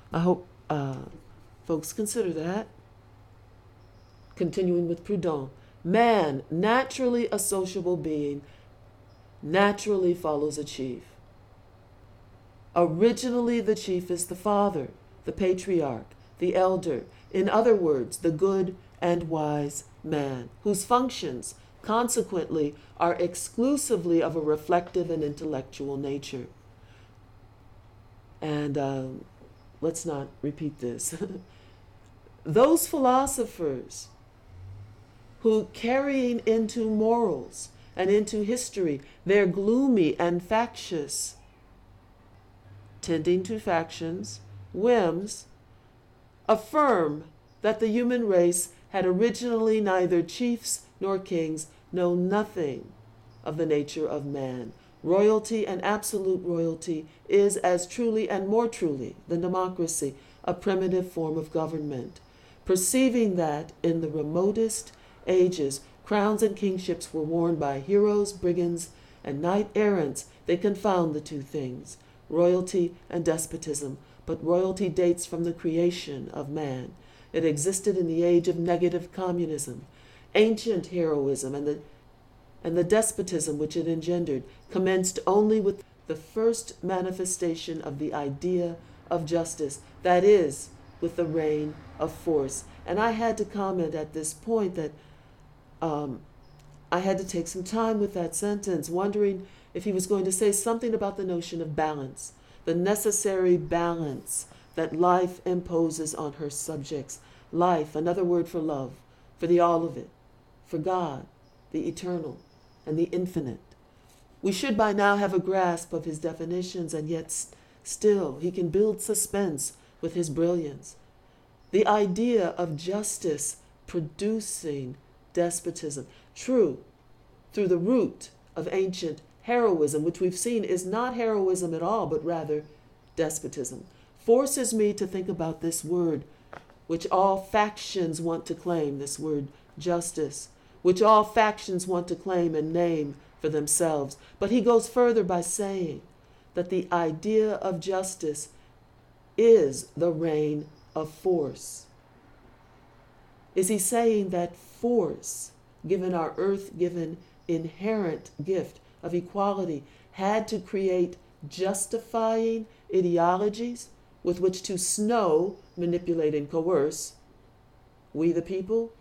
I hope folks consider that. Continuing with Proudhon, man, naturally a sociable being, naturally follows a chief. Originally, the chief is the father, the patriarch, the elder, in other words, the good and wise man, whose functions, consequently, are exclusively of a reflective and intellectual nature. And let's not repeat this. Those philosophers who, carrying into morals and into history, their gloomy and factious, tending to factions, whims, affirm that the human race had originally neither chiefs nor kings, know nothing of the nature of man. Royalty and absolute royalty is as truly and more truly than democracy a primitive form of government. Perceiving that in the remotest ages crowns and kingships were worn by heroes, brigands, and knight-errants, they confound the two things, royalty and despotism. But royalty dates from the creation of man. It existed in the age of negative communism. Ancient heroism and the despotism which it engendered commenced only with the first manifestation of the idea of justice, that is, with the reign of force. And I had to comment at this point that I had to take some time with that sentence, wondering if he was going to say something about the notion of balance, the necessary balance that life imposes on her subjects. Life, another word for love, for the all of it, for God, the eternal, and the infinite. We should by now have a grasp of his definitions, and yet still he can build suspense with his brilliance. The idea of justice producing despotism, true, through the root of ancient heroism, which we've seen is not heroism at all, but rather despotism, forces me to think about this word, which all factions want to claim, this word justice, which all factions want to claim and name for themselves. But he goes further by saying that the idea of justice is the reign of force. Is he saying that force, given our earth-given inherent gift of equality, had to create justifying ideologies with which to snow, manipulate, and coerce we the people?